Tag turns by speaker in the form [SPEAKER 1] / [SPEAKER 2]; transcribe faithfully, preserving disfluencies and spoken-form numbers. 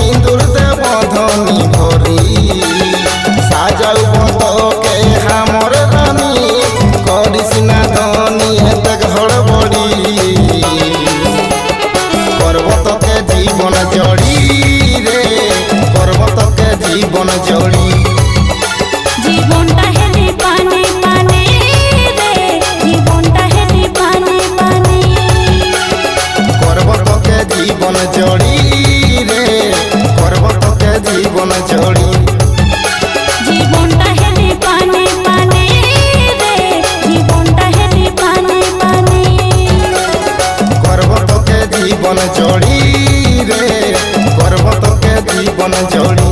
[SPEAKER 1] सिंदूर दे बंधनी भरी साजाऊ तो के हमर रानी करिस ना धनी एते घड़बड़ी पर्वत के जीवन जड़ी रे पर्वत के जीवन जड़ी
[SPEAKER 2] জীবনটা হেলে পানে পানে রে জীবনটা হেলে পানে পানে
[SPEAKER 1] पर्वत के जीवन जड़ी रे पर्वत के जीवन जड़ी
[SPEAKER 2] জীবনটা হেলে পানে পানে রে জীবনটা হেলে পানে পানে
[SPEAKER 1] पर्वत के जीवन जड़ी रे पर्वत के जीवन जड़ी।